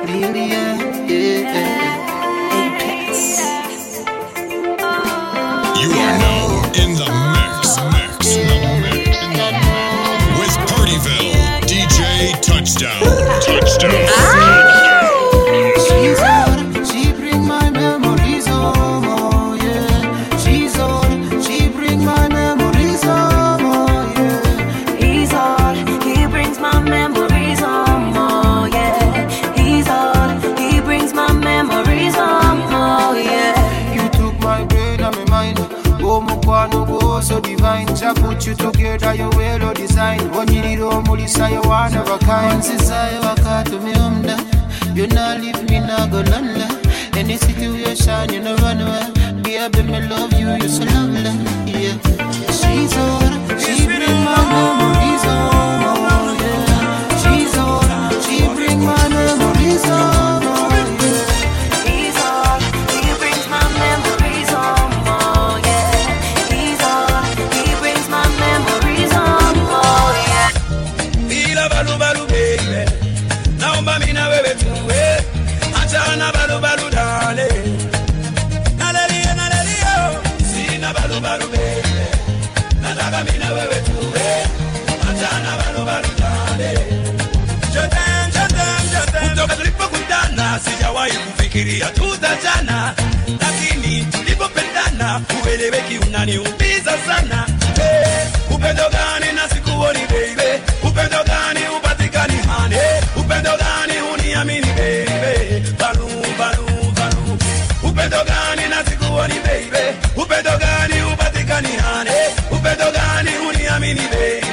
really, yeah. You are now in the mix, with Partyville, DJ Touchdown. She's on, she bring my memories home, oh yeah. She's on, she bring my memories home, oh yeah. He's on, he brings my memories home, oh yeah. He's on, he brings my memories home, oh yeah. You took my brain and my mind. Oh, Mukwano, go so divine. Jah put you together, you well design. One little mulisa, you one of a kind. Since I walk to me umda, you not leave me, not go none. Any situation, you know run away. Be a baby, me love you, you so lovely. Yeah, she's on, she bring my memories home. Oh yeah, she's on, she bring my memories home. Sijawahi kufikiria tutachana, lakini tulipopendana ueleweki unaniumiza sana. Upendo gani na sikuoni baby, upendo gani upatikani honey, upendo gani uniamini baby, balu. Upendo gani na sikuoni baby, upendo gani upatikani honey, upendo gani uniamini baby.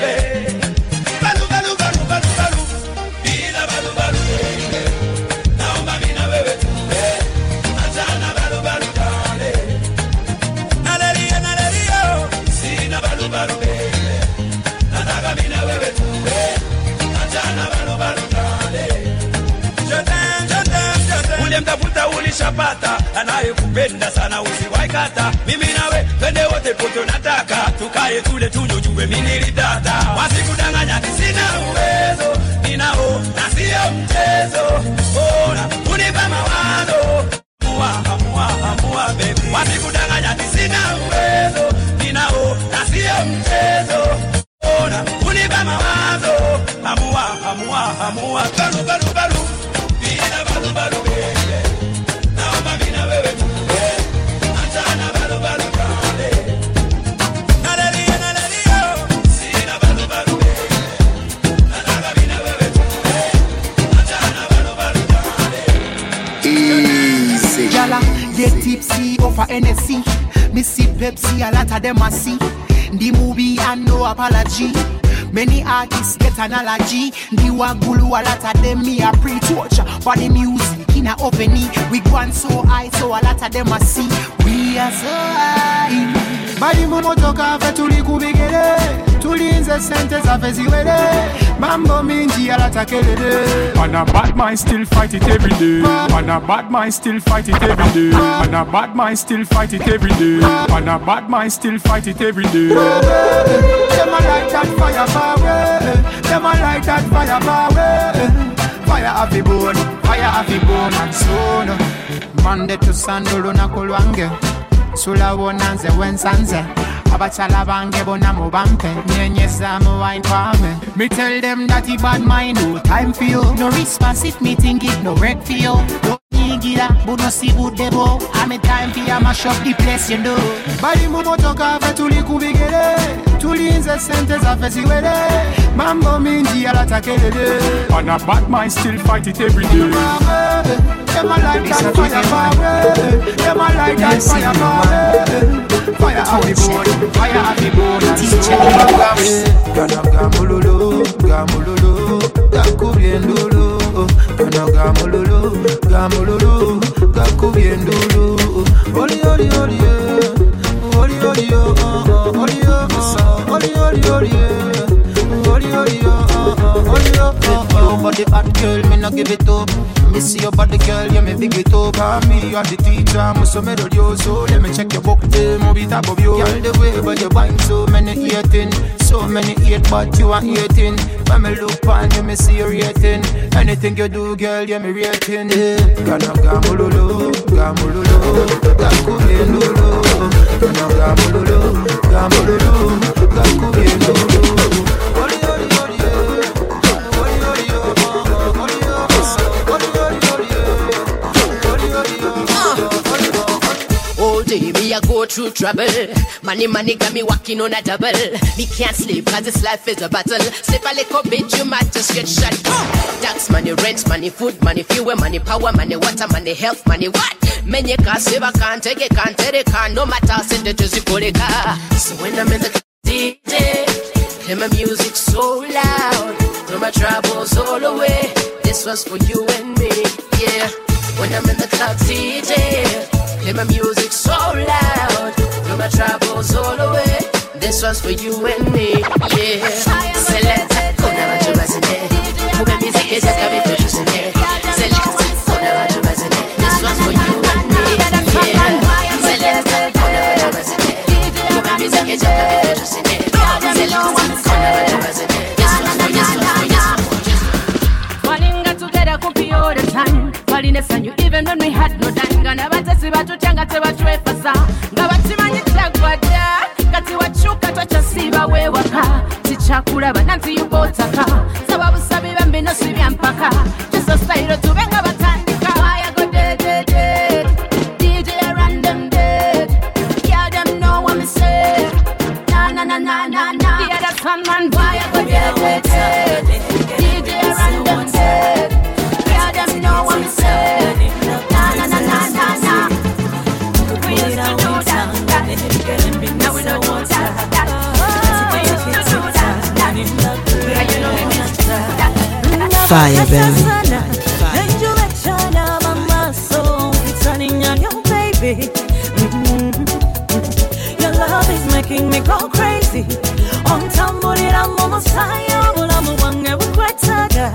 Mtafuta ulishapata, anayekupenda sana usiwaikata. Mimi nawe twende wote poto nataka, tukae tule tunyojue mimi nilidata. Wasikudanganya sina uwezo, ninao na sio mchezo. Ona unipa mawazo, amua baby. Wasikudanganya sina uwezo, ninao na sio mchezo. Ona unipa mawazo, amua balu. Bila balu baby. Naomba mimi na wewe tuwe, achana balu kale. Nalelia, sina balu baby. Nataka mimi na wewe tuwe, achana balu kale. Easy. Jala, get tipsy off a NSC. Me see Pepsi, a lot of them I see. The movie and no apology. Many artists get an allergy. The wagulu, a lot of them me a pre-torture. For the music in a oveni, we gone so high, so a lot of them I see. We are so high. Bali momo toka fe tulikubigele, tulinze sente za feziwele. Mambo mingi a lot of kelele. On a bad mind still fight it every day. On a bad mind still fight it every day. On a bad mind still fight it every day. On a bad mind still fight it every day. Them a like that fire power. Them a like that fire power. Fire have the bone and soon. Monday to Sunday na kulwange. Sula wonanze wensanze. Abachala bange bona mubampe. Nyenyeza mu wine kwame. Me tell them that he bad mind, no time for you. No response if me think it no wreck for you. Gira, but no see good debo. I'm a time for ya mash up the place, you know. Bali mumo toka fe tulikubigele, tulinze sente za feziwele. Mambo mingi a lot of kelele. On a bad mind still fight it every day. Them a like that fire power. Them a like that fire power. Fire have the bone, fire have the bone. Gana gamululu, gakubiendulu. Gana gamululu, gakubiendulu. Oli oli oli, oli oli oli, oli oli oli, oli oli oli, oli oli oli. love, but the hot girl, me no give it up. Me see your body, girl, yeah, me big it up. And me, you're the teacher, I'm so mad at you. So let me check your book, tell me top of you. Girl, the way, but you find so many hating. So many hate, but you are hating. When me look on you, me see you rating. Anything you do, girl, yeah, me rating. Gana gamululu, gamululu, gakubienulu. Gana gamululu, gamululu, gakubienulu. All day me I go through trouble. Money got me walking on a double. Me can't sleep cause this life is a battle. Sleep a little bit you might just get shot. Tax money, rent money, food money, fuel money, power money, water money, health money, what? Men you can't save, I can't take it, can't take it, can't no matter send it to the car. So when I'm in the DJ, play my music so loud, throw my troubles all away. This was for you and me, yeah. When I'm in the club DJ, play my music so loud, throw my troubles all away. This one's for you and me, yeah. Select, go never to resonate. Move music is just coming for you, select. Go never to resonate. This one's for you and me, yeah. Select, go never to resonate. Move music is just coming for you, select. Go never to resonate. This one's for you, this one's for you. Falling together could be all the time. Falling the sun, you even when we had no time. Gonna batasi batu changa te batwe fasa. Gabati mani chagwada. Kati wachuka twacha siba we waka. Tichakura bananti yubotaka. Sababu sabi bambi no sibi ampaka. Just a style to benga batandika. I go dead. DJ random dead. Yeah, them know what me say. Na. The other son man, why I go dead. DJ random dead. Yeah, them know what me say. Na. We used to do that. Now we don't do that. We used to do that. Fire, baby. Your love is making me go crazy. On tambulira momo sayo bulamu wange bukwetaga.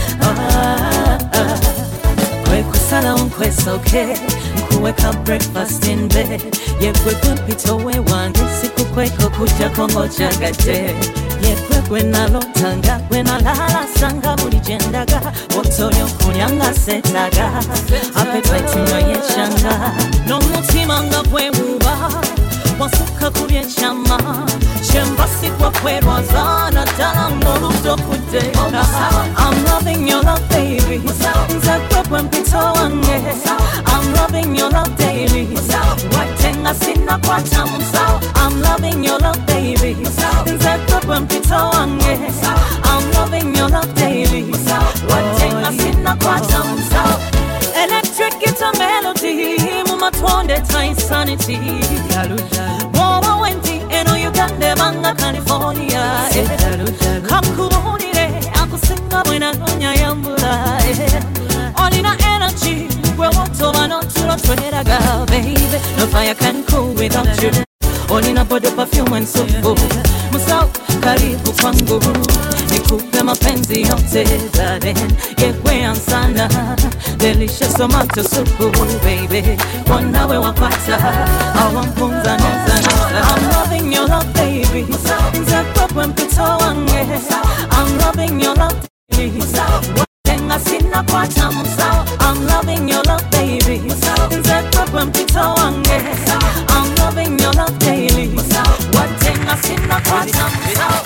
Kwe kusala unkwesoke, nkuweka breakfast in bed. Yekwe kumpito we wange siku kweko kuja kongo chagate. Yekwe kwe nalotanga, kwe nalala sanga mulijendaga. Otoyo kunyanga setaga, appetite no yeshanga. No mutima nga kwe muba, wasuka kubye chama. Shembasi kwa kwe rozana, dala moluto kuteka. I'm loving your love baby, nzakwe kwe mpito wange. I'm loving your love daily, watenga sina kwa tamu sao. I'm loving your love baby, nzakwe kwe mpito wange. I'm loving your love daily, watenga sina kwa tamu sao. Electric guitar melody, muma twonde ta insanity. Mama wenti eno Uganda banga California. Kakubonire akusinga bwena nonya yambula. Olina energy, we want to man to tweraga, baby. No fire can cool without you. Olina body perfume and so full. Musau karibu kwangu, nikupe mapenzi yote darling. Yekwe ansana, delicious tomato soup, baby. Wanawe wapata, awampunza neza. I'm loving your love, baby. Nzakwe mpito wange. I'm loving your love, baby. Watenga sina kwa tamu sao. I'm loving your love, baby. Nzakwe mpito wange. I'm loving your love daily. Watenga sina kwa tamu sao.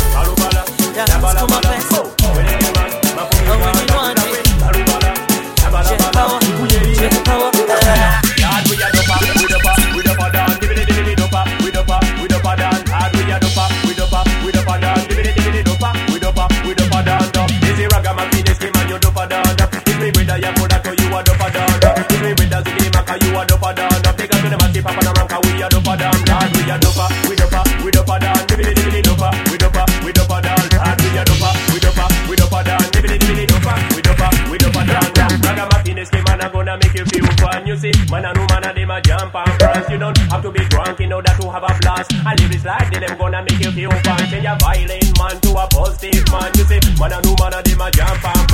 Man and woman and them a jump and prance. You don't have to be drunk in order to have a blast. I live this life, then them gonna make you feel fun. Change a violent man to a positive man. You see, man and woman and them a jump and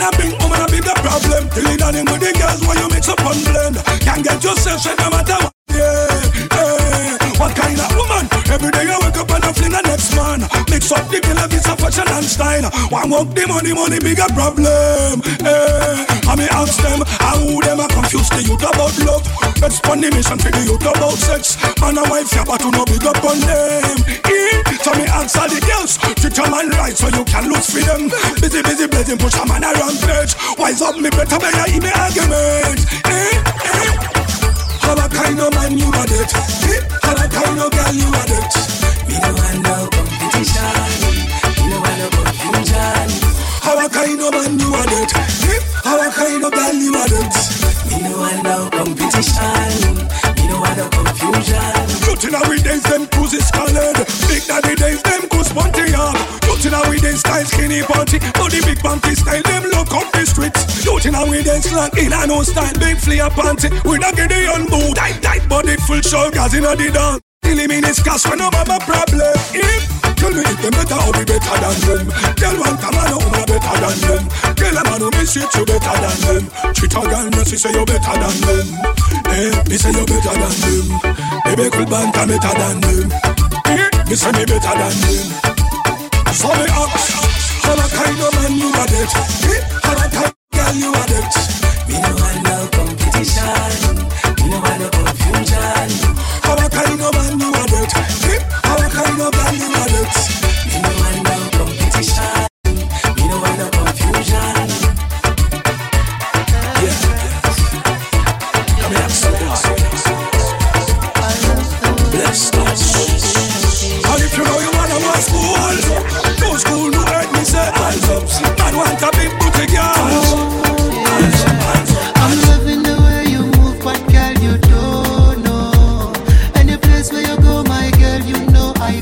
a bring woman a bigger problem. Till it done with the girls where you mix up and blend. Can't get yourself straight no matter what. What kind of woman? Every day I wake up and I fling the next man. Mix up the killer, it's a fashion and style. One walk the money, bigger problem. I may ask them, how them are confused the youth about love. Let's pon the mission for the youth about sex. Man and wife, yeah, but to no big up on them. So me ask all the girls, treat your man right so you can lose for them. Busy blazing, push a man around page. Wise up me better, better in me argument. How a kind of man you are that? How a kind of girl you are that? Me no want no competition. Me no want no confusion. How a kind of man you are that? How a kind of girl you are that? Me no want no competition. Me no want no confusion. Youth in our days them cruises colored. Big daddy days them goose bunty up. Youth in our days style skinny party. But the big panty style them look up the streets. Youth in our days slang in a no style. Big flare panty. We not get the unboot. Tight body full show cause in a the dance. Eliminate cash when no have a problem. Tell me if them better or be better than them. Tell one come on who better than them. Tell a man who miss you better than them. Treat a girl me say you better than them. Me say you better than them. Baby cool banter better than them. Me say me better than them. So me ask, how a kind of man you are that? How a kind of girl you are that? Me no want no competition. Me no want no confusion. How a kind of man you are that? How a kind of man you are that? Me no want no competition. Me no want no confusion. Yeah. Come here, bless us. And if you know you wanna go school, go school, no hurt me say hands up. Man want a big booty girl. I'm loving the way you move, but girl you don't know. Any place where you go, my girl, you know I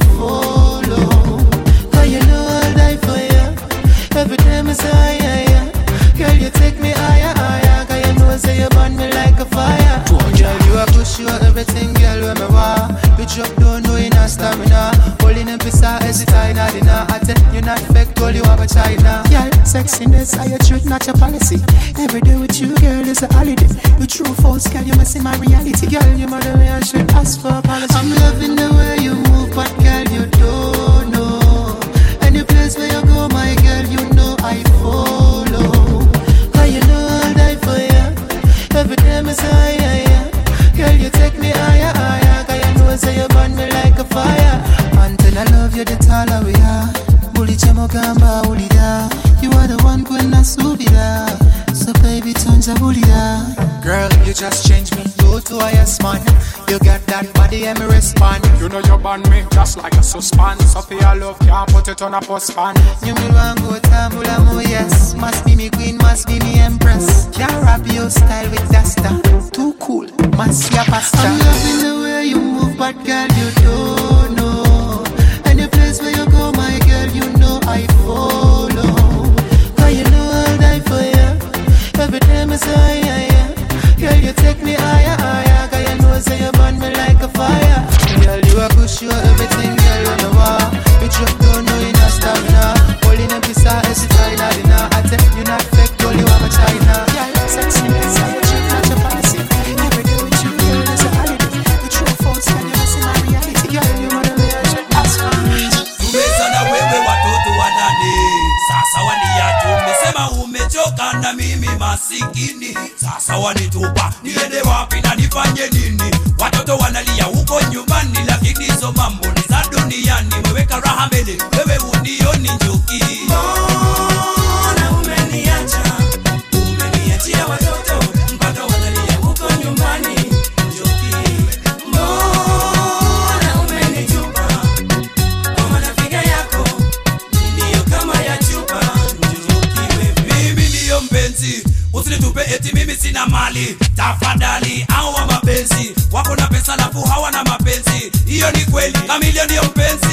follow. Cause you know I'll die for you. Every time I say yeah. Girl, you take me higher. Cause you know say you burn me like a fire. Girl, you a push, you a everything, girl, when me want. You drop down, no in a stamina. Holding in pizza, hesitate, not dinner. I tell you not fake, girl, you have a China. Girl, sexiness, are your truth, not your policy. Every day with you, girl, is a holiday. You true false, girl, you messing my reality. Girl, you mother me, I should ask for apology. I'm loving the way you move, but girl, you don't know. Any place where you go, my girl, you know I follow. Cause you know I'll die for you. Every time I say yeah. Girl, you take me higher. Cause you know say you burn me like a fire. Until I love you, the taller we are. Bully chemo gamba ulida. You are the one when I subida. So baby, turns a bulida. Girl, you just changed me. You to a yes man. You got that body and me respond. You know you burn me just like a suspend. Sophia love can't put it on a postpan. You me want go tambula mo yes. Must be me queen, must be me empress. Can't rap your style with Dasta. Too cool, must be a pasta. I'm loving the way you move, but girl you don't know. Any place where you go, my girl, you know I follow. Cause you know I'll die for you. Every time I say yeah. Girl, you take me higher. Cause you know say you burn me like a fire. Girl, you a push, you a everything, girl, on the wall. You drop down, no in a stamina. Holding a pizza, hesitate, not dinner. I tell you not fake, girl, you have a China. Girl, sexiness, I treat not your policy. Every day with you, girl, is a holiday. You true false, girl, you messing my reality. Girl, you mother me, I should ask for me. Tumezana wewe watoto wanane. Sasa waniacha umesema umechoka na mimi masikini. Sasa wanitupa niende wapi na nifanye nini? Watoto wanalia huko nyumbani, lakini hizo mambo ni za duniani. Weweka raha mbele, wewe unioni njuki. Mbona umeniacha? Umeniachia watoto mpaka wanalia huko nyumbani, njuki. Mbona umenitupa? Kwa marafiki yako ndio kama ya chupa, njuki wewe. Mimi ndio mpenzi, usinitupe eti mimi sina mali. Tafadhali au wa mapenzi wako na pesa lafu hawana mapenzi. Hiyo ni kweli, Kamilio ndio mpenzi.